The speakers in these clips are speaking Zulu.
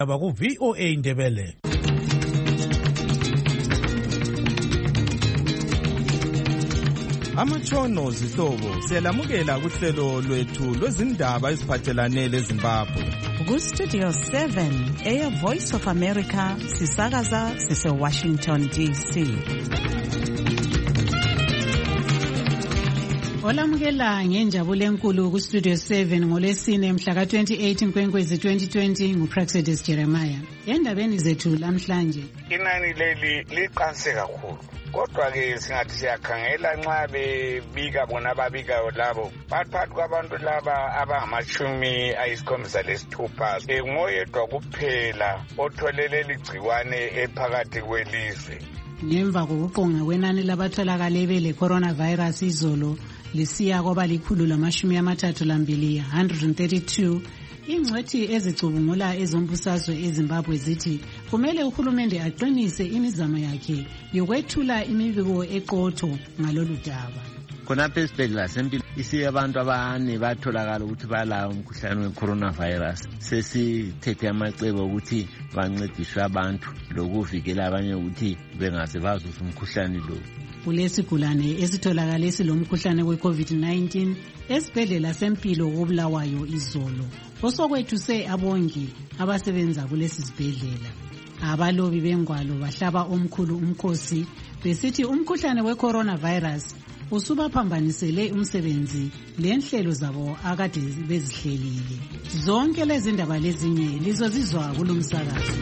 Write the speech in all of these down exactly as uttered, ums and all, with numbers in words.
Abaku V O A Ndebele. Amatshono zihlobo siyalamukela kuhlelo lwethu lwezindaba eziphathelane leZimbabwe. Ku Studio seven, Air Voice of America, sisakaza sise Washington D C. Olamukela ngenjabulo enkulu ku Studio seven ngolesine mhla ka twenty-eight Nkwenkwezi twenty twenty nguPraxedis Jeremiah. Endabeni zethu lamhlanje, inani leli liqanse kakhulu. Kodwa ke singathi siyakhangela nxa bebika bona babikayo labo phakathi kwabantu laba abangamashumi ayisikhombisa lesithupha ngoyedwa kuphela otholele ligciwane ephakathi kwelizwe. Ngemva kokuqonga kwenani labatholakale bele coronavirus izolo lisiya kwaba likhulu lamashumi amathathu lambili one hundred thirty-two, ingcwethi ezicubungula ezombusazwe eZimbabwe zithi kumele uhulumende aqinise imizamo yakhe yokwethula imibiko eqotho ngalolu daba. Khonapha esibhedlela sempilo isiye abantu abane batholakala ukuthi balawo umkhuhlane we-coronavirus. Sesithethe amacebo ukuthi bancediswe abantu lokuvikela abanye ukuthi bengaze bazuza umkhuhlane lo. Kulesigulane esitholakala esilomkhuhlane we-COVID nineteen esibhedlela sempilo koBulawayo izolo. Osokwethuse abongi abasebenza kulesi sibhedlela. Abalobi bengwalo bahlaba omkhulu umkhosi besithi umkhuhlane we-coronavirus usubaphambanisele umsebenzi lenhlelo zabo akade bezihlelile. Zonke lezi ndaba lezinye lizozizwa kulomsakazo.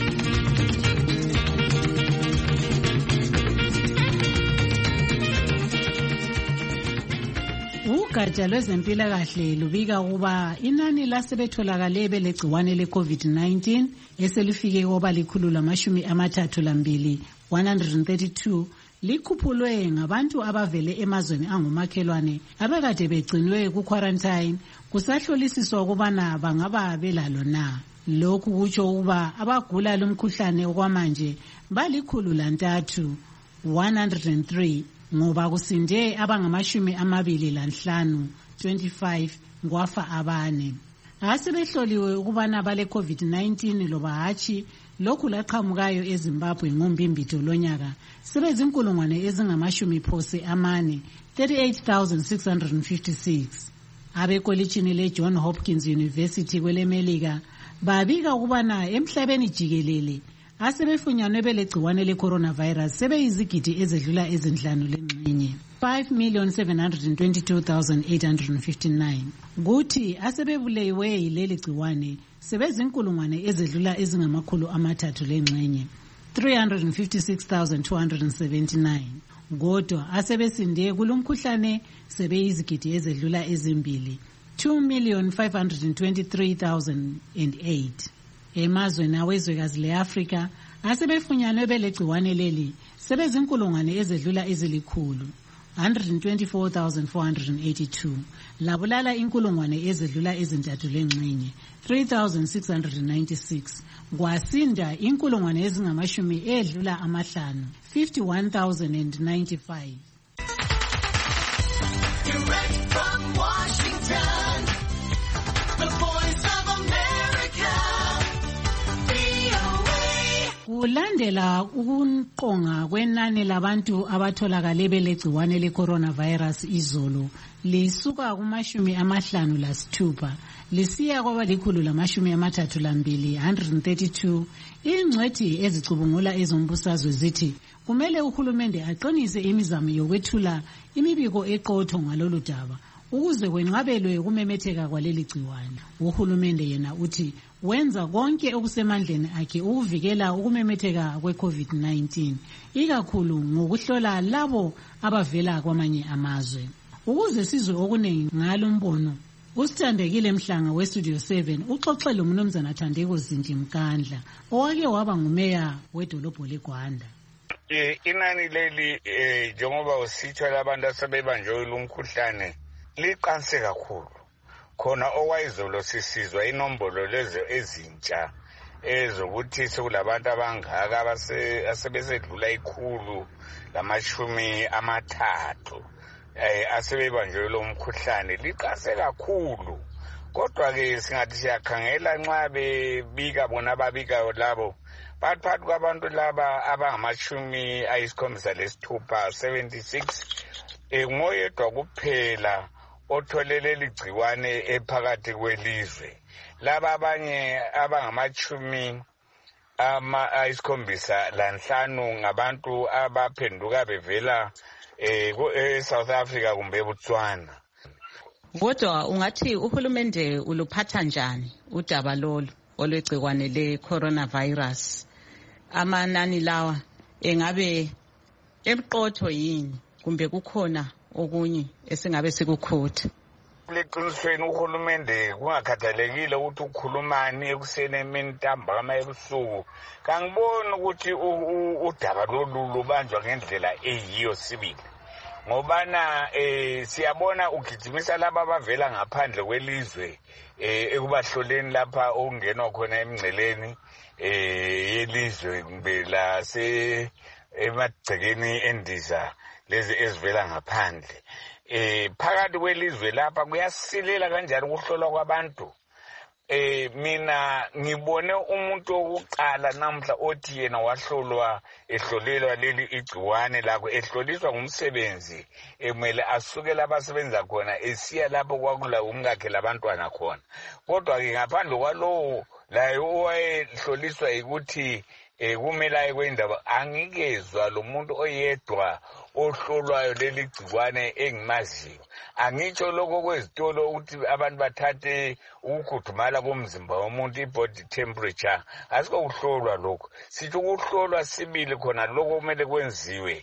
Ugatsha lwezempilakahle lubika ukuba inani lasebetholakale belegciwane le-COVID nineteen eselifike kwaba likhulu lamashumi amathathu lambili one hundred thirty-two likhuphulwe ngabantu abavele emazweni angumakhelwane abekade begcinwe ku-quarantine kusahlolisiswa ukubana bangaba belalo na. Lokhu kutsho ukuba abagula lomkhuhlane okwamanje balikhulu lantathu one hundred three ngoba kusinde abangamashumi amabili lanhlanu twenty-five ngwafa abane. Asebehloliwe ukubana bale COVID nineteen loba hatshi lokhu laqhamukayo eZimbabwe ngombimbito lonyaka sebezinkulungwane ezingamashumi phose amane thirty-eight thousand six hundred fifty-six. Abekolitshini le-John Hopkins University kwelemelika babika ukubana emhlabeni jikelele asebefunyanwe belegciwane le-coronavirus sebeyizigidi ezedlula ezinhlanu lengxenye five million seven hundred twenty-two thousand eight hundred fifty-nine. Kuthi asebebulewe yileli gciwane sebezinkulungwane ezedlula ezingamakhulu amathathu lengxenye three hundred fifty-six thousand two hundred seventy-nine. Kodwa asebesinde kulomkhuhlane sebeyizigidi ezedlula ezimbili two million five hundred twenty-three thousand eight. Emazweni awezwekazi le-Afrika asebefunyanwe belegciwane leli sebezinkulungwane ezedlula ezilikhulu one hundred twenty-four thousand four hundred eighty-two. Labulala inkulungwane ezedlula ezintathu lengxenye three thousand six hundred ninety-six. Kwasinda inkulungwane ezingamashumi edlula amahlanu fifty-one thousand ninety-five. Direct from Washington, the Voice of America. Kulandela ukuqonga kwenani labantu abatholakale belegciwane le-coronavirus izolo lisuka kumashumi amahlanu lasithupha lisiya kwaba likhulu lamashumi amathathu lambili one hundred thirty-two. Ingcwethi ezicubungula ezombusazwe zithi kumele uhulumende aqinise imizamo yokwethula imibiko eqotho ngalolu daba ukuze kwenqabelwe ukumemetheka kwaleli gciwane. Uhulumende yena uthi wenza konke okusemandleni akhe ukuvikela ukumemetheka kwe-COVID nineteen, ikakhulu ngokuhlola labo abavela kwamanye amazwe. Ukuze sizwe okuningi ngalo mbono, uSithandekile Mhlanga weStudio seven uxoxe lo mnumzana Thandeko Zinti Mkandla owake waba ngumeya wedolobho leGwanda. Eh inani leli eh njengoba usitsho labantu asebebanjwe lumkhuhlane liqanse kakhulu. Khona owayizolo sisizwa inombolo lezo ezintsha ezokuthi sekulabantu abangaka abase asebesedlula ikhulu lamashumi amathathu eh asebebanjwe lo mkhuhlane liqanse kakhulu. kodwa-ke singathi siyakhangela nxa bebika bona ababikayo labo bathi phakathi kwabantu laba abangamashumi ayisikhombisa lesithupha seventy-six um ngoyedwa kuphela otholele ligciwane ephakathi kwelizwe. Laba abanye abangamachumi ama ayisikhombisa lanhlanu ngabantu abaphenduka bevela e-South Africa kumbe eBotswana. Kodwa ungathi uhulumende uluphatha njani udaba lolu olwegciwane le-coronavirus? Amanani lawa engabe emqotho yini kumbe kukhona okunye esingabe sikukhutha? Leqinisweni uhulumende kungakhathalekile ukuthi ukhulumani ekuseni emini ntambama ebusuku, kangiboni ukuthi udaba lolu lubanjwa ngendlela eyiyo sibili. Ngobana eh siyabona ugijimisa laba abavela ngaphandle kwelizwe eh ekubahloleni lapha okungenwa khona emngceleni eh yelizwe kumbe la se emagcekeni endiza lezi ezivela ngaphandle. Eh phakathi kwelizwe lapha kuyasilela kanjani ukuhlolwa kwabantu. Eh mina ngibone umuntu wokuqala namhla othi yena wahlolwa ehlolelwa leli igciwane lakho ehloliswa ngumsebenzi emele asukela abasebenza khona esiya lapho kwakula umkakhe labantwana khona. Kodwa ke ngaphandle kwalowo laye owayehloliswa ukuthi eh kumele ayekwenza angikezwa lo muntu oyedwa ohlolwayo leli gciwane engimaziyo. Angitsho lokho kwezitolo ukuthi abantu bathathe ukukhudumala komzimba womuntu i-body temperature, asikho kuhlolwa lokho. Sithi ukuhlolwa sibili khona lokho kumele kwenziwe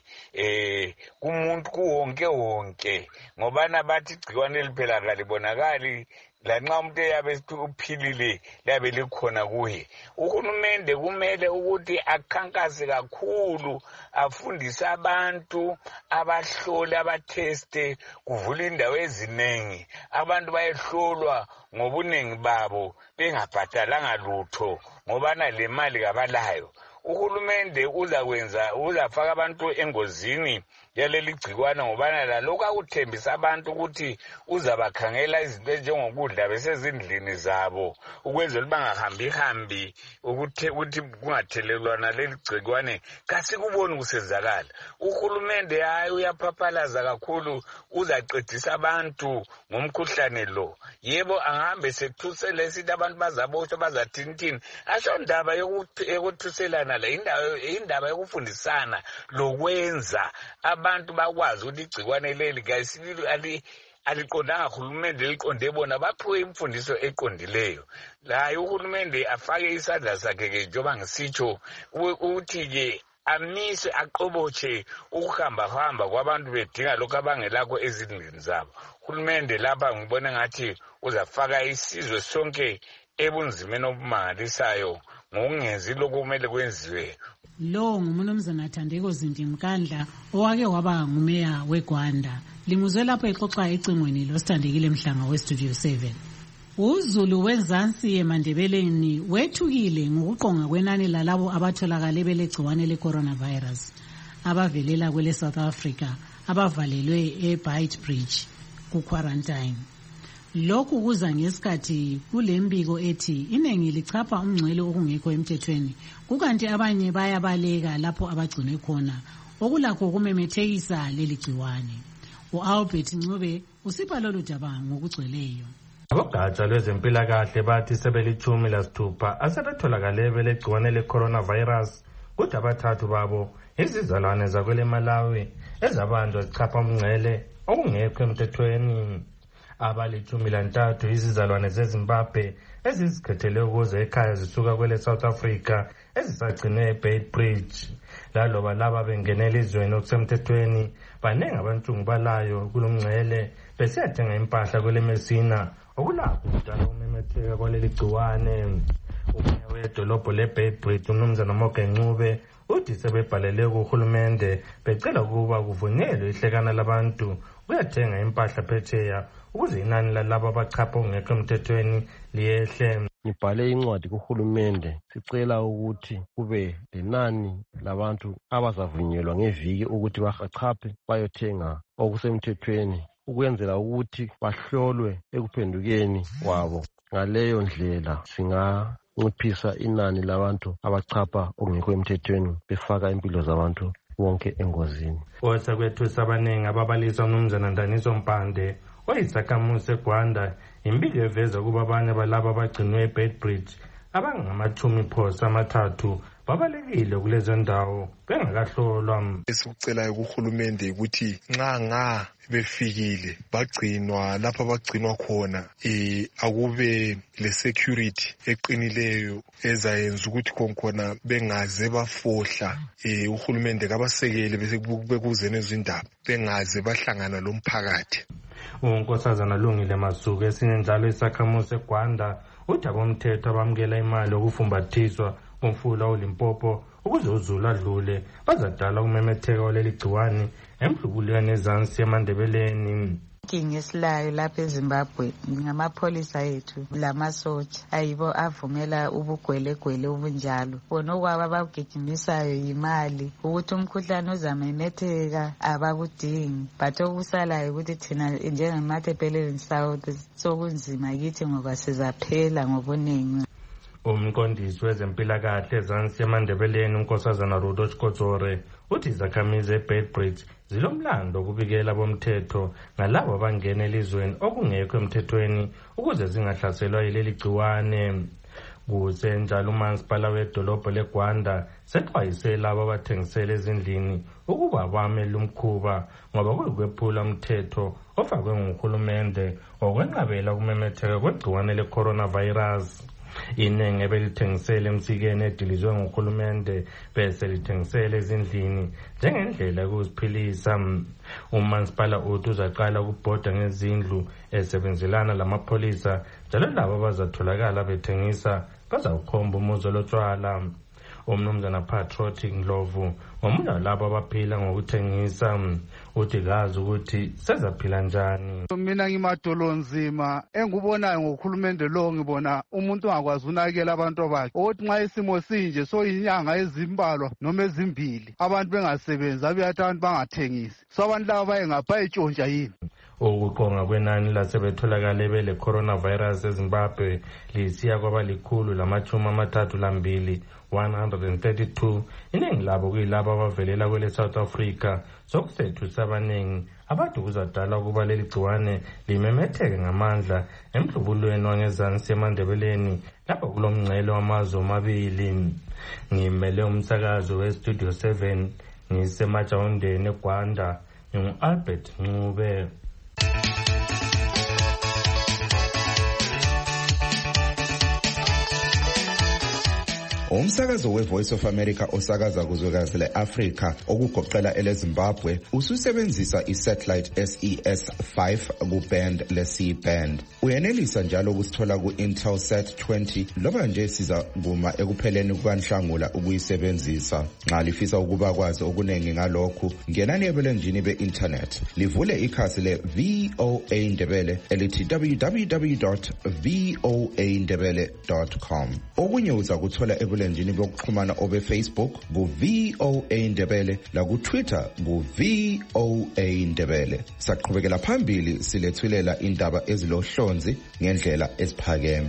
eh kumuntu kuwonke wonke, ngobana bathi igciwane liphela kalibonakali lanxa umuntu eyabe uphilile labe likhona kuye. Uhulumende kumele ukuthi akhankase kakhulu, afundise abantu, abahlole, abatheste, kuvula indawo eziningi abantu bayehlolwa ngobuningi babo bengabhadalanga lutho ngobana le mali kabalayo. Uhulumende uzakwenza uzafaka abantu engozini yaleli gciwane ngobana la lokho akuthembisa abantu ukuthi uzabakhangela izinto njengokudla besezindlini zabo ukwenzela bangahambi hambi ukuthi ukuthi kungathelelwana leli gciwane kasikuboni kusenzakala. Uhulumende hayi uyaphaphalaza kakhulu, uzacedisa abantu ngomkhuhlane lo. Yebo angahambe sethusele sithi abantu bazaboshwa bazathinthini, asho ndaba yokuthuselana la indawo indaba yokufundisana lokwenza abantu bakwazi ukuthi igciwane leli kayisilo ali aliqondanga uhulumende liqonde bona baphiwe imfundiso eqondileyo. La uhulumende afake isandla sakhe ke njengoba ngisitsho ukuthi ke amise aqobotshe ukuhamba hamba kwabantu bedinga lokho abangelakho ezindlini zabo. Uhulumende lapha ngibona ngathi uzafaka isizwe sonke ebunzimeni obumangalisayo ngokungenzi lokho kumele kwenziwe. Lo ngumnumzana Thandeko Zindimkandla owake waba ngumeya weGwanda. Limuzwe lapho exoxa ecingweni losithandekile Mhlanga weStudio seven. UZulu wenzansi eMandebeleni wethukile ngokuqonga kwenani lalabo abatholakale belegciwane le-coronavirus abavelela kwele South Africa abavalelwe eBeitbridge ku-quarantine. Lokhu kuza ngesikhathi kulembiko ethi iningi lichapha umngcele okungekho emthethweni, kukanti abanye bayabaleka lapho abagcinwe khona okulakho kumemethekisa leli gciwane. U-Albert Ncube usipha lolu daba ngokugcweleyo. Abogatsha lwezempilakahle bathi sebelithumi lasithupha asebetholakale belegciwane le-coronavirus, kuthi abathathu babo izizalwane zakwele Malawi ezabanjwa zichapha umngcele okungekho emthethweni. Abalithumi lantathu izizalwane zeZimbabwe ezizikhethele ukuze ekhaya zisuka kwele South Africa ezisagcinwe eBeitbridge. Laloba laba bengenela izweni okusemthethweni baningi abantu balayo kulomngcele besiyathenga impahla kwele Messina okulapho kudala umemetheka kwaleli gciwane. Umeya wedolobho leBeitbridge uMnumzana Moge Ncube uthi sebebhalele kuhulumende becela ukuba kuvunyelwe ihlekana labantu uyathenga impahla phetsheya ukuze inani lalabo abachapha ongekho emthethweni liyehle. Ngibhale incwadi kuhulumende sicela ukuthi kube lenani labantu abazavunyelwa ngeviki ukuthi bahachaphe bayothenga okusemthethweni ukwenzela ukuthi bahlolwe ekuphendukeni kwabo. Ngaleyo ndlela singanciphisa inani labantu abachapha okungekho emthethweni befaka impilo zabantu wonke engozini. Osakwethu abaningi ababalisa uMnumzana Ndaniso Mpande oyisakhamuzi eGwanda impilo eveza kuba abanye balabo abagcinwe eBedbridge abangamachumi phosa amathathu babalekile kulezo ndawo bengakahlolwa. Esikucelayo kuhulumende ukuthi nxa nga befikile bagcinwa lapha bagcinwa khona eh akube le security eqinileyo ezayenza ukuthi konkhona bengaze bafohla eh uhulumende kabasekele bese bekuzene izindaba bengaze bahlangana lomphakathi. Unkosazana Lungile Masuku esinye njalo isakhamuzi eGwanda uthi abomthetho abamukela imali yokufumbathiswa umfula uLimpopo ukuze uzulu adlule bazadala ukumemetheka oleli gciwane emhlubulweni ezansi eMandebeleni. Ngesilayo lapha eZimbabwe ngamapholisa ethu lamasotsha ayibo avumela ubugwelegwele obunjalo bona okwaba abagijimisayo yimali ukuthi umkhuhlane uzamemetheka abakudingi but okusalayo ukuthi thina njengamathebeleni South sokunzima kithi ngoba sizaphela ngobuningi. Umqondisi wezempilakahle ezansi eMandebeleni unkosazana Rudo Chikotsore uthi izakhamizi eBedbridge zilomlando ukubikela bomthetho ngalabo abangena elizweni okungekho emthethweni ukuze zingahlaselwa yileli gciwane. Kuze njalo umasipala wedolobho leGwanda sexwayise labo abathengisela ezindlini ukuba bamele umkhuba ngoba kuyikwephula umthetho ofakwe nguhulumende okwenqabela ukumemetheka kwegciwane le-coronavirus. Inenge ebelithengisela emsikeni edilizwe nguhulumende bese lithengisela ezindlini njengendlela yokuziphilisa. Umasipala uthi uzaqala ukubhoda ngezindlu esebenzelana lamapholisa njalo labo abazatholakala bethengisa bazawukhomba umuzo lotshwala. Umnumzana Patriotic Ndlovu ngomunye walabo abaphila ngokuthengisa uthi kazi ukuthi sezaphila njani. Mina ngimadolo nzima engubonayo ngokhulumende lo ngibona umuntu ongakwazi unakela abantu bakhe ukuthi nxa isimo sinje so inyanga ezimbalwa noma ezimbili abantu bengasebenzi abayathi abantu bangathengisi so abantu laba bayengapha etshontsha yini. Ukuqonga kwenani lasebetholakale bele coronavirus eZimbabwe lisiya kwaba likhulu lamachumi amathathu lambili one hundred thirty-two. Iningi labo kuyilabo abavelela kwele South Africa sokusethu sabaningi abantu kuzadala ukuba leli gciwane limemetheke ngamandla emhlubulweni wangezansi eMandebeleni lapho kulomngcele wamazwe amabili. Ngimele umsakazo weStudio seven ngisemajawundeni eGwanda ngingu-Albert Ncube. Umsakazo weVoice of America osakaza kuzwekazi le-Afrika okugoqela eleZimbabwe ususebenzisa isatellite S E S five kuband le-C band. Uyenelisa njalo ukusithola ku-Intelsat twenty loba nje siza kuma ekupheleni kukaNhlangula ukuyisebenzisa. Nxa lifisa ukuba kwazi okuningi ngalokhu ngenani ebulenjini be-internet livule ikhasi le-V O A Ndebele elithi w w w dot voa ndebele dot com. Okunye uza kuthola ebulenjini njini bokuxhumana obe Facebook ku V O A Ndebele la ku Twitter ku V O A Ndebele. Saqhubekela phambili silethulela indaba ezilohlonzi ngendlela esiphakeme.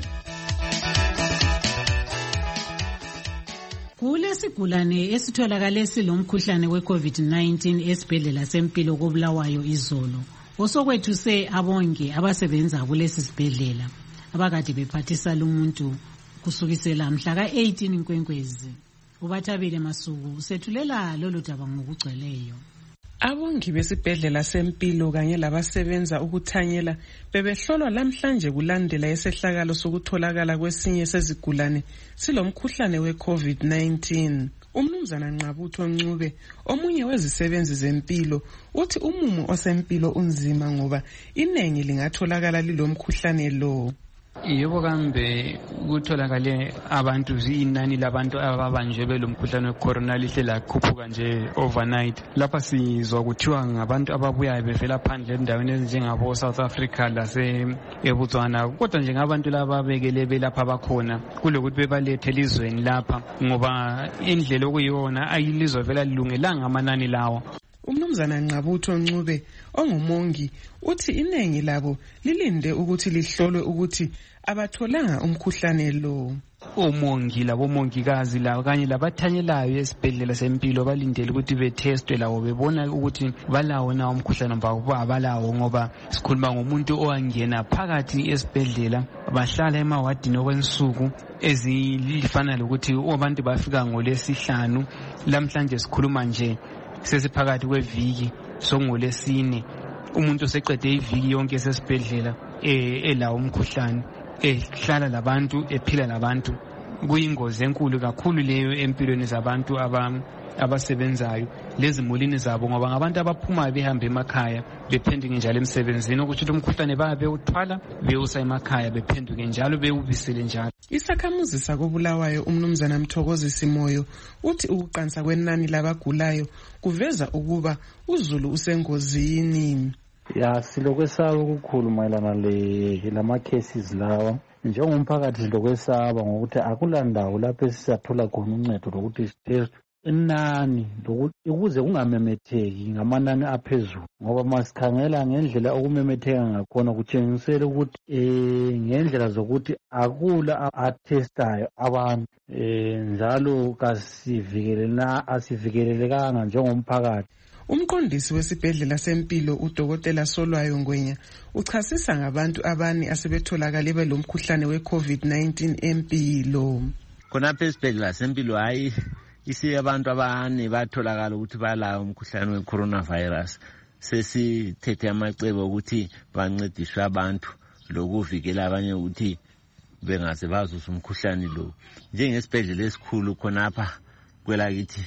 Kulesigulane esitholakale silomkhuhlane we-COVID nineteen esibhedlela sempilo koBulawayo izolo. Osokwethuse abonge abasebenza kulesi sibhedlela abakade bephathisa lumuntu kusukisela mhla ka eighteen Nkwenkwezi. Ubathabile Masuku usethulela lolu daba ngokugcweleyo. Abongi besibhedlela sempilo kanye labasebenza ukuthanyela bebehlolwa namhlanje kulandela esehlakalo sokutholakala kwesinye sezigulane silomkhuhlane we-COVID nineteen. Umnumzana Nqabutho Ncube omunye wezisebenzi zempilo uthi umumo osempilo unzima ngoba inengi lingatholakala lilomkhuhlane lo. Yebo kambe kutholakale abantu inani labantu ababanjwe belomkhuhlane wecorona lihle lakhuphuka nje overnight. Lapha sizwa kuthiwa ngabantu ababuya bevela phandle endaweni ezinjengabo South Africa lase eBotswana kodwa nje ngabantu laba bekele belapha abakhona kulokuthi bebalethe elizweni lapha ngoba indlela okuyiyona ayilizwe vela lilungelanga amanani lawo. Umnumzana Nqabutho Ncube ongumongi uthi iningi labo lilinde ukuthi lihlolwe ukuthi abatholanga umkhuhlane lo. Omongi labomongikazi labo kanye labathanyelayo esibhedlela sempilo balindele ukuthi betestwe labo bebona ukuthi balawo na umkhuhlane mba abalawo, ngoba sikhuluma ngomuntu owangena phakathi esibhedlela bahlala emawadini okwensuku ezilifana lokuthi abantu bafika ngolesihlanu. Lamhlanje sikhuluma nje sesiphakathi kweviki sokungolesine, umuntu seqede iviki yonke esesibhedlela elawo umkhuhlane, ehlala labantu ephila labantu. Kuyingozi enkulu kakhulu leyo empilweni zabantu abasebenzayo lezimulini zabo, ngoba ngabantu abaphuma behambe emakhaya bephenduke njalo emsebenzini, ukuthi umkhuhlane babe uthwala bewusa emakhaya bephenduke njalo bewubisele njalo. Isakhamuzi sakobulawayo umnumzana Mthokozisi Moyo uthi ukuqansa kwenani labagulayo kuveza ukuba uZulu usengozini. Ya silokwesaba okukhulu mayelana le lama cases lawa. Njengomphakathi silokwesaba ngokuthi akulandawo lapho sisathola khona uncedo lokuthi sitest inani ukuze kungamemetheki ngamanani aphezulu, ngoba masikhangela ngendlela okumemetheka ngakhona kutshengisela ukuthi eh ngendlela zokuthi akula atestayo abantu eh njalo kasivikelelana asivikelelekanga njengomphakathi. Umqondisi wesibhedlela sempilo uDokotela Solwayo Ngwenya uchasisa ngabantu abane asebetholakala belomkhuhlane we-COVID nineteen empilo. Khonapha esibhedlela sempilo hayi isi abantu abane batholakala ukuthi balawo umkhuhlane we-coronavirus. Sesithethe amacebo ukuthi bancediswe abantu lokuvikela abanye ukuthi bengaze bazuza umkhuhlane lo. Njengesibhedlela esikhulu khonapha kwelakithi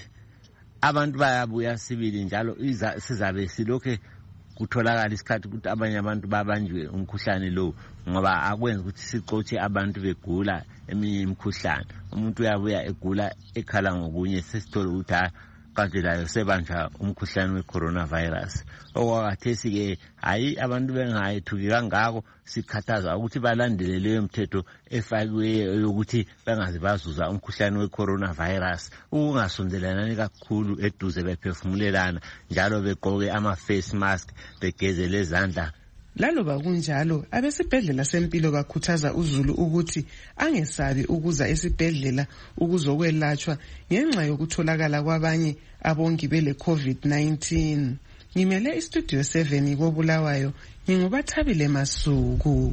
abantu bayabuya sibili njalo sizabe silokhe kutholakala isikhathi ukuthi abanye abantu babanjwe umkhuhlane lo, ngoba akwenza ukuthi sixotshe abantu begula eminye imikhuhlane. Umuntu uyabuya egula ekhala ngokunye sesithola ukuthi kanti layo sebanja umkhuhlane we-coronavirus. Okwakathesi ke hayi abantu bengayithuki kangako, sikhathaza ukuthi balandele leyo mthetho efakiweyo yokuthi bengaze bazuza umkhuhlane we-coronavirus, ukungasondelelani kakhulu eduze bephefumulelana njalo begqoke ama-face mask begeze lezandla. Laloba kunjalo abesibhedlela sempilo bakhuthaza uZulu ukuthi angesabi ukuza esibhedlela ukuzokwelatshwa ngenxa yokutholakala kwabanye abongi bele COVID nineteen. Ngimele istudio seven kobulawayo, ngingubathabile Masuku.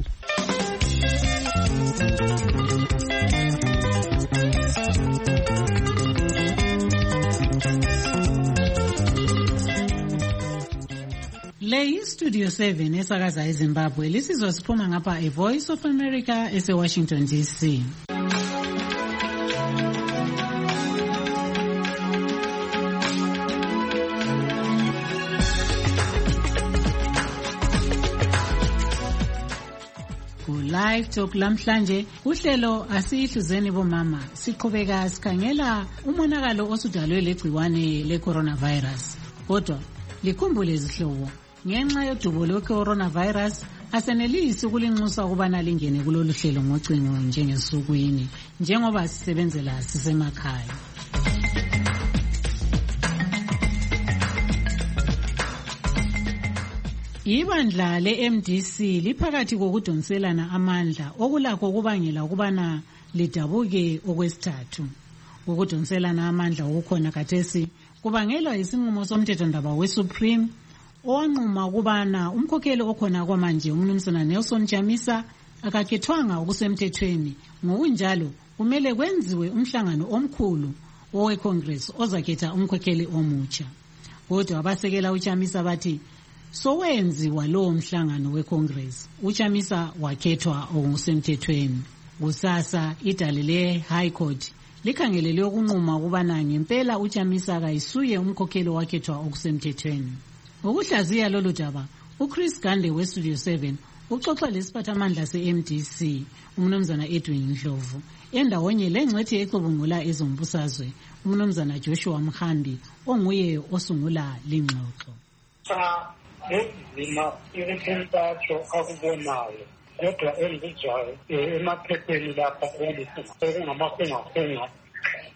Le iStudio seven esakaza eZimbabwe lisizwa siphuma ngapha e Voice of America ese Washington D C. Live Talk lamhlanje uhlelo asihluzeni bomama siqhubeka sikhangela umonakalo osudalwe legciwane le coronavirus. Kodwa likhumbule izihlobo, ngenxa yodubo lo coronavirus asenelisi ukulinxusa ukubana lingene kulolu hlelo ngocingo njengesukwini njengoba sisebenzela sisemakhaya. Ibandla le-M D C liphakathi kokudonselana amandla okulakho kubangela ukubana lidabuke okwesithathu. Ukudonselana amandla okukhona kathesi kubangelwa isinqumo somthethondaba we-Supreme owanquma ukubana umkhokheli okhona kwamanje umnumzana Nelson Chamisa akakhethwanga okusemthethweni, ngokunjalo kumele kwenziwe umhlangano omkhulu owe-Congress ozakhetha umkhokheli omutsha. Kodwa abasekela uChamisa bathi sowenziwa lowo mhlangano we-Congress uChamisa wakhethwa okusemthethweni. Kusasa idale le-High Court likhangelele ukunquma ukubana ngempela uChamisa kayisuye umkhokheli wakhethwa okusemthethweni. Ngokuhlaziya lolu daba uChris Gande weStudio seven uxoxa lesiphathamandla se-M D C umnumzana Edwin Ndlovu endawonye lengcwethi ecubungula ezombusazwe umnumzana Joshua Mkhambi onguye osungula lengxoxo. Ezima ikuntatho akubonayo kodwa engizwayo emaphepheni lapha okungamafungafunga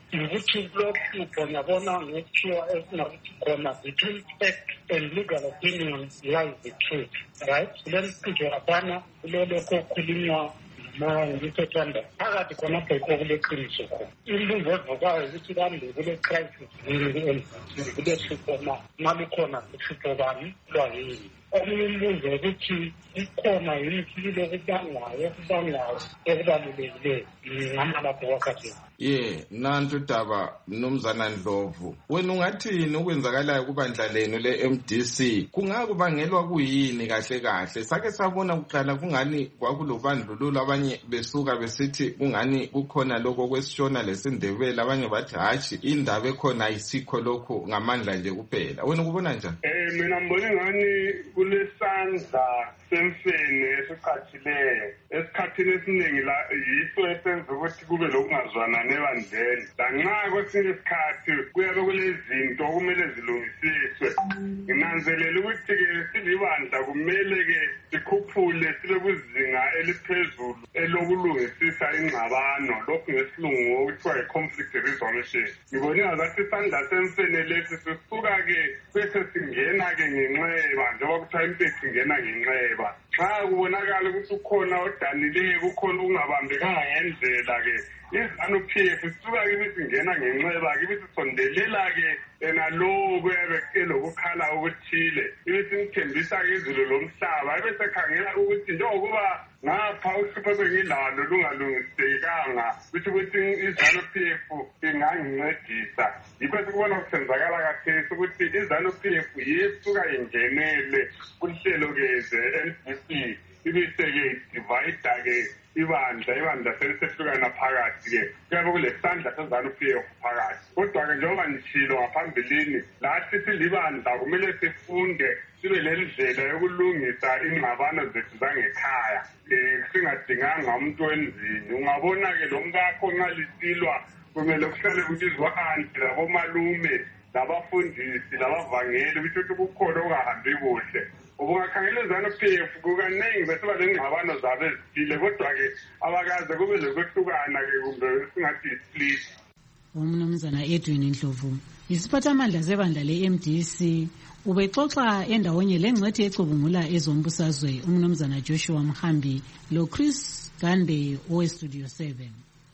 ukuthi lokhu ngiyabona ngekuthiwa esinakuthi khona between fact and legal opinion lies the truth, right? Leliqisho laphana kulolokho okukhulunywa ngithethanda phakathi khonapho yikho kuleqiniso khona. Imbuzo evukayo ukuthi kambe kule crisis yini emzini kule hlupho na malukhona uhlupho bani lwayini. Omunye umbuzo ukuthi ikhona yini philile okubangwayo okubangayo okubalulekileyo ngamalapho wakhathini. ye nantu daba mnumzana Ndlovu, wena ungathini okwenzakalayo kubandla lenu le-M D C? Kungakubangelwa kuyini kahle kahle? Sake sabona kuqala kungani kwakulobandlululo, abanye besuka besithi kungani kukhona lokho kwesishona lesindebele, abanye bathi hatshi indaba ekhona ayisikho lokho ngamandla nje kuphela. Wena kubona njani? Eh mina ngibona ngani kulesandla semfene esiqhathileyo esikhathini esiningi la yiso esenza ukuthi kube lokungazwana nebandleni. Lanxa kwesinye isikhathi kuyabe kulezinto okumele zilungisiswe. Nginanzelela ukuthi-ke silibandla kumele-ke sikhuphule sibe kwizinga eliphezulu elokulungisisa ingxabano, lokhu ngesilungu okuthiwa yi-conflict resolution. Ngibona ngazathi isandla semfene lesi sisuka-ke bese singena-ke ngenxeba, njengoba kuthiwa impethu ingena ngenxeba. Xa kubonakala ukuthi ukhona odanileyo, kukhona ukungabambekanga ngendlela-ke, izanu P F sisuka-ke ibisingena ngenxeba-ke ibisisondelela-ke enalowo kuyabe elokukhala okuthile, ibisimthembisa-ke izulu lomhlaba, ebesekhangela ukuthi njengokuba ngapha uhlupho bengilalo lungalungisekanga ukuthi ukuthi izanu P F ingangincedisa. Yikho sikubona kusenzakala kathesi ukuthi izanu P F yesuka ingenele kuhlelo-ke ze-N D C ibise-ke divide-ke ibandla ibandla selisehlukana phakathi-ke kuyabe kulesandla sezanu P F phakathi. Kodwa-ke njengoba ngishilo ngaphambilini, lathi silibandla kumele sifunde sibe lendlela yokulungisa ingxabano zethu zangekhaya, um singadinganga umuntu wenzini. Ungabona-ke lo mkakho nxa lisilwa kumele kuhlale kubizwa anti labomalume labafundisi labavangeli ukuthi kukhona okungahambi kuhle. Ubungakhangela izanu P F kukaningi besiba lengxabano zabo ezithile, kodwa-ke abakaze kube lokwehlukana-ke kumbe singathi yi-split. Umnumzana Edwin Ndlovu, isiphathamandla sebandla le-M D C, ubexoxa endawonye lengxethi ecubungula ezombusazwe umnumzana Joshua Mhambi lo Chris Gande owe-Studio seven.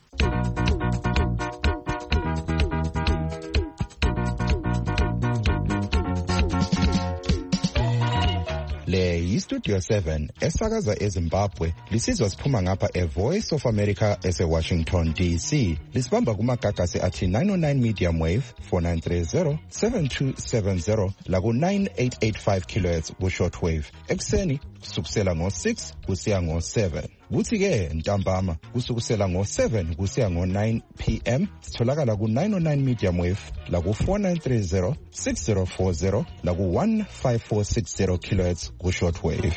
Le yi-Studio seven esakaza eZimbabwe, lisizwa siphuma ngapha e-Voice of America ese-Washington D C. Lisibamba kumagagasi athi nine oh nine medium wave, four nine three zero, seven two seven zero laku nine eight eight five kilohertz ku-shortwave. Ekuseni kusukusela ngo-six kusiya ngo-seven. Kuthi-ke ntambama kusukusela ngo-seven kusiya ngo-nine p m sitholakala ku-nine oh nine medium wave laku four nine three zero, six zero four zero laku one five four six zero kilohertz ku-shortwave.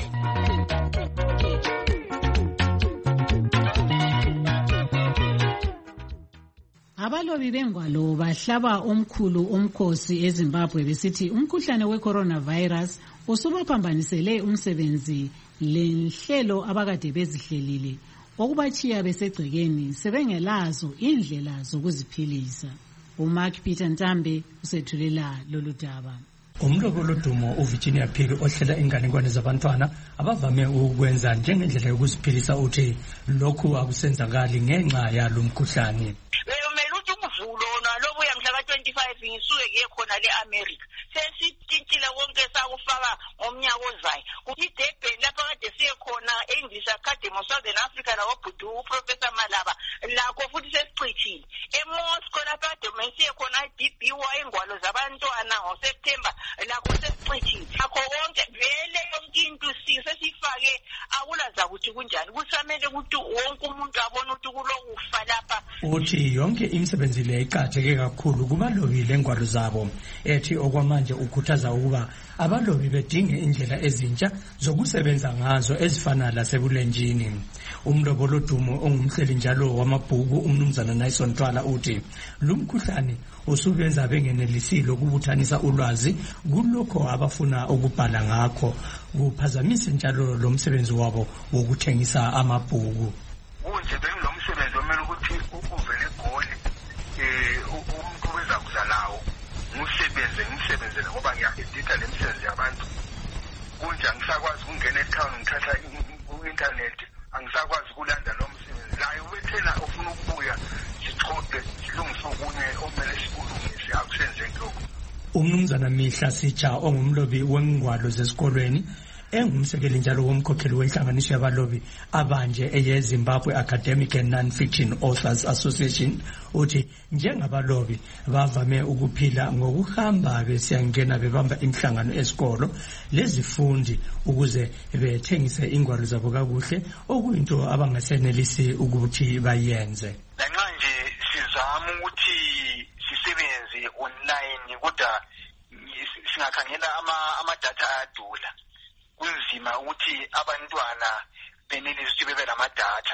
Abalobi bengwalo bahlaba omkhulu omkhosi eZimbabwe besithi umkhuhlane we-coronavirus usubaphambanisele umsebenzi lenhlelo abakade bezihlelile okubachiya besegcekeni sebengelazo indlela zokuziphilisa. uMark Peter Ntambe usethulela lolu daba. Umlobo lodumo uVirginia Phiri ohlela inganekwane zabantwana abavame ukwenza njengendlela yokuziphilisa uthi lokhu akusenzakali ngenxa yalo mkhuhlane. Beyomela ukuthi umvulo nalobu yamhla twenty-five ngisuke ngiye khona le-America. Sesitshintshile konke sakufaka ngomnyaka ozayo. Kuthi Durban lapha kade siye khona e-English Academy of Southern Africa labobhudu uProfessor Malaba lakho futhi sesicithile. eMoscow lapha kade siye khona i-B B Y ingwalo zabantwana ngoSeptember lakho sesicithile. Akho konke vele yonke into sesifake akulaza ukuthi kunjani. Kusamele ukuthi wonke umuntu abone ukuthi kulokufa lapha. Uthi yonke imisebenzi le iqhatheke kakhulu kubalobile engwalo zabo, ethi okwamanje ukhuthaza ukuba abalobi bedinge indlela ezintsha zokusebenza ngazo ezifana lasebulenjini. Umlobo lodumo ongumhleli njalo wamabhuku umnumzana Naison Twala uthi lumkhuhlane usubenza bengenelisile ukubuthanisa ulwazi kulokho abafuna ukubhala ngakho, kuphazamisa njalo lo msebenzi wabo wokuthengisa amabhuku. Kunje bengilomsebenzi omele ukuthi uvele egoli eh ngiyisebenzele ngoba ngiyaheditha le misebenzi yabantu kunje angisakwazi ukungena etown ngithatha ku-internet angisakwazi ukulanda lo msebenzi layo wethena ofuna ukubuya sichode silungise okunye okumele sikulungise akusenzeki lokho. Umnumzana Mihla Sitsha ongumlobi wengwalo zesikolweni engumsekeli njalo womkhokheli wenhlanganiso yabalobi abanje eyeZimbabwe Academic and Non-Fiction Authors Association uthi njengabalobi bavame ukuphila ngokuhamba besiyangena bebamba imihlangano esikolo lezifundi ukuze bethengise ingwalo zabo kakuhle okuyinto abangasenelisi ukuthi bayenze. Lanxa nje sizama ukuthi sisebenze online kodwa singakhangela ama-data ayadula. Kunzima ukuthi abantwana benelise ukuthi bebe lamadatha.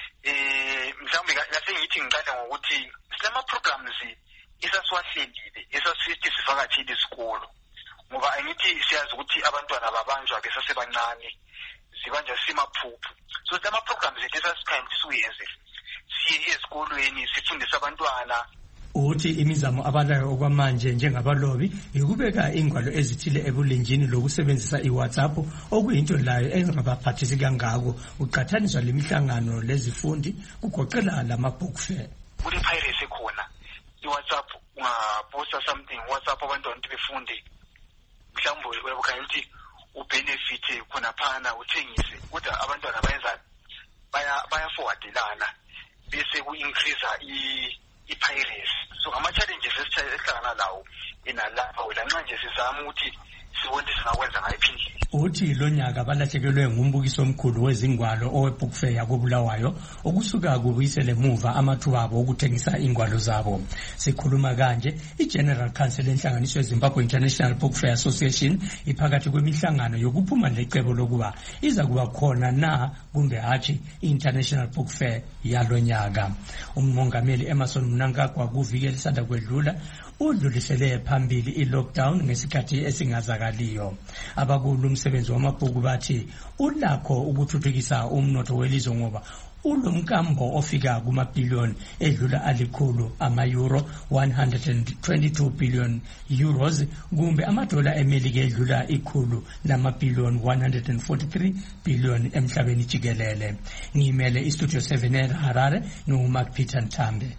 Eh mhlawumbe ngase ngithi ngiqale ngokuthi silama programs esasiwahlelile esasithi sivakatshile isikolo. Ngoba angithi siyazi ukuthi abantwana babanjwa besasebancane zibanjwa simaphuphu. So silama programs esasikhaya siyenze siye ezikolweni sifundise abantwana. Uthi imizamo abalayo okwamanje njengabalobi ikubeka ingwalo ezithile ebulenjini lokusebenzisa iWhatsApp okuyinto layo engabaphathisi kangako uqhathaniswa lemihlangano lezifundi kugoqela lama-book fair. Kule piracy ekhona iWhatsApp ungaposta something WhatsApp abantwana ukuthi befunde mhlawumbe uyabukhanya ukuthi ubenefit khona phana uthengise kodwa abantwana bayenza baya baya forwardelana bese ku-increase i i-piracy. So ama-challenges esihlangana lawo inalapho lanxa nje sizama ukuthi sibone singakwenza ngayiphi indlela. Uthi lo nyaka balahlekelwe ngumbukiso omkhulu wezingwalo owe-book fair yakobulawayo okusuka kubuyisele emuva amathuba abo okuthengisa ingwalo zabo. Sikhuluma kanje i-General Council enhlanganiso yeZimbabwe International Book Fair Association iphakathi kwemihlangano yokuphuma lecebo lokuba iza kuba khona na kumbe hatshi i-International Book Fair yalo nyaka. Umongameli Emerson Mnangagwa kuviki elisanda kwedlula udlulisele phambili i-lockdown ngesikhathi esingazakaliyo. Abakulu umsebenzi wamabhuku bathi ulakho ukuthuthukisa umnotho welizwe ngoba ulomkambo ofika kumabhiliyoni edlula alikhulu ama-euro one hundred twenty-two billion euros kumbe amadola emelika edlula ikhulu namabhiliyoni one hundred forty-three billion emhlabeni jikelele. Ngimele istudio seven eHarare noMark Peter Ntambe.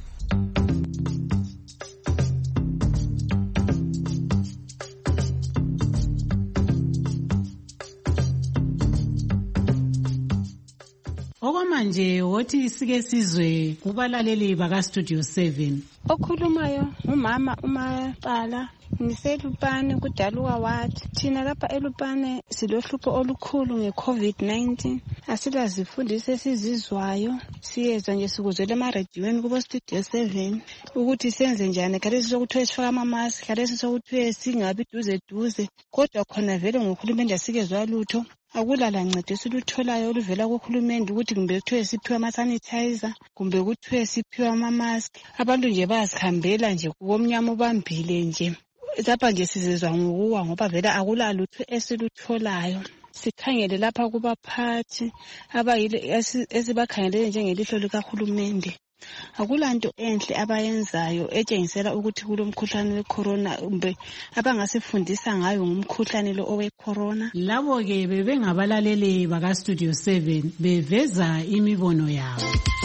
Okwamanje wothi sike sizwe kubalaleli baka Studio seven. Okhulumayo umama uMaqala ngiselupane kudaluka wathi thina lapha elupane silohlupho olukhulu nge-COVID nineteen asilazifundise esizizwayo siyezwa nje sikuzwele emarediyweni kubo Studio seven ukuthi senze njani khathesi sokuthiwe sifaka amamaski khathesi sokuthiwe singabi duze duze kodwa khona vele ngohulumende asikezwa lutho. Akulala ncedo esilutholayo oluvela kuhulumende ukuthi kumbe kuthiwe siphiwe ama-sanitizer kumbe kuthiwe siphiwe ama-mask. Abantu nje bayazihambela nje komnyama ubambile nje. Lapha nje sizezwa ngokuwa ngoba vele akula lutho esilutholayo. Sikhangele lapha kubaphathi abayile esibakhangelele njengelihlo likahulumende. Akulanto enhle abayenzayo etshengisela ukuthi kulomkhuhlane wecorona kumbe abangasifundisa ngayo ngumkhuhlane lo owecorona. Labo ke bebengabalaleli baka Studio seven beveza imibono yabo.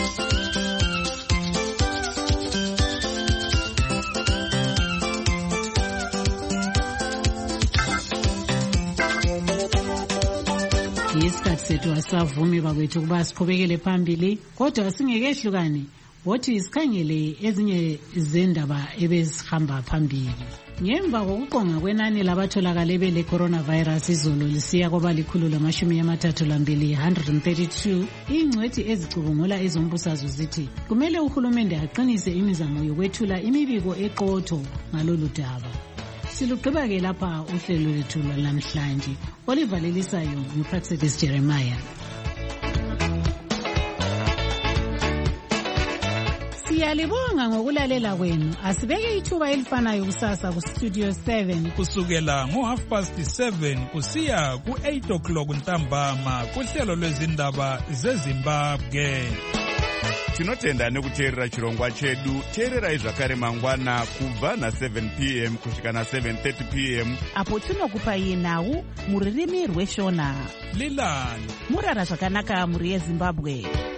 Isikhathi sethu asavumi bakwethu kuba siqhubekele phambili kodwa singekehlukane wothi isikhangele ezinye zendaba ebezihamba phambili. Ngemva kokuqonga kwenani labatholakale bele coronavirus izolo lisiya kwaba likhulu lamashumi amathathu lambili one hundred thirty-two, ingcwethi ezicubungula ezombusazwe zithi kumele uhulumende aqinise imizamo yokwethula imibiko eqotho ngalolu daba. Silugqiba ke lapha uhlelo lethu namhlanje olivalelisayo nguPraxedis Jeremiah. Siyalibonga ngokulalela kwenu. Asibeke ithuba elifanayo kusasa ku Studio seven kusukela ngo half past seven kusiya ku eight o'clock ntambama kuhlelo lwezindaba zeZimbabwe. tinotenda nekuteerera chirongwa chedu. teererai zvakare mangwana kubva na-seven p m kusvika na-seven thirty p m apo tinokupai nhau mururimi rweshona. lilani murara zvakanaka mhuri yezimbabwe.